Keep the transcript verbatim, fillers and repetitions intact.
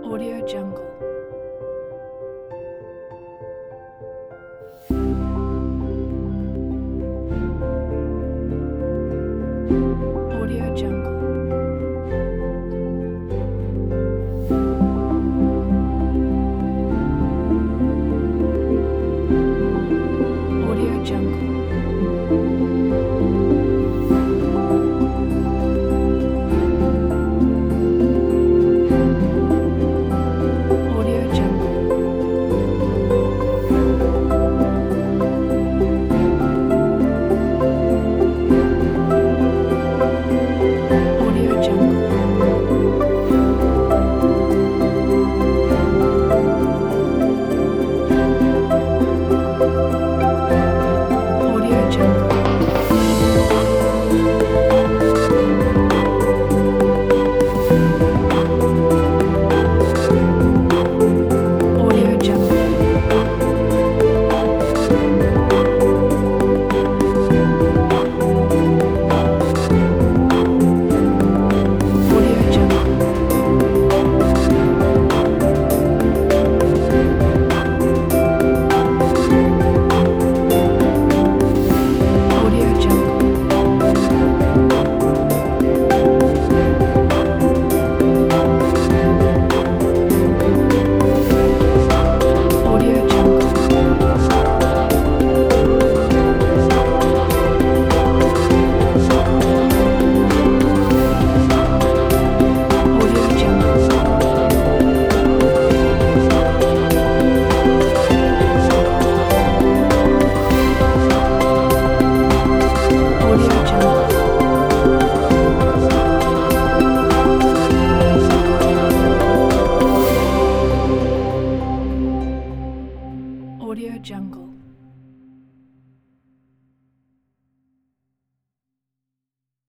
Audio Jungle. Audio Jungle. Audio Jungle. Audio Jungle. Audio Jungle. Audio Jungle. Audio Jungle. Audio Jungle. Audio Jungle. Audio Jungle. Audio Jungle. Audio Jungle. Audio Jungle.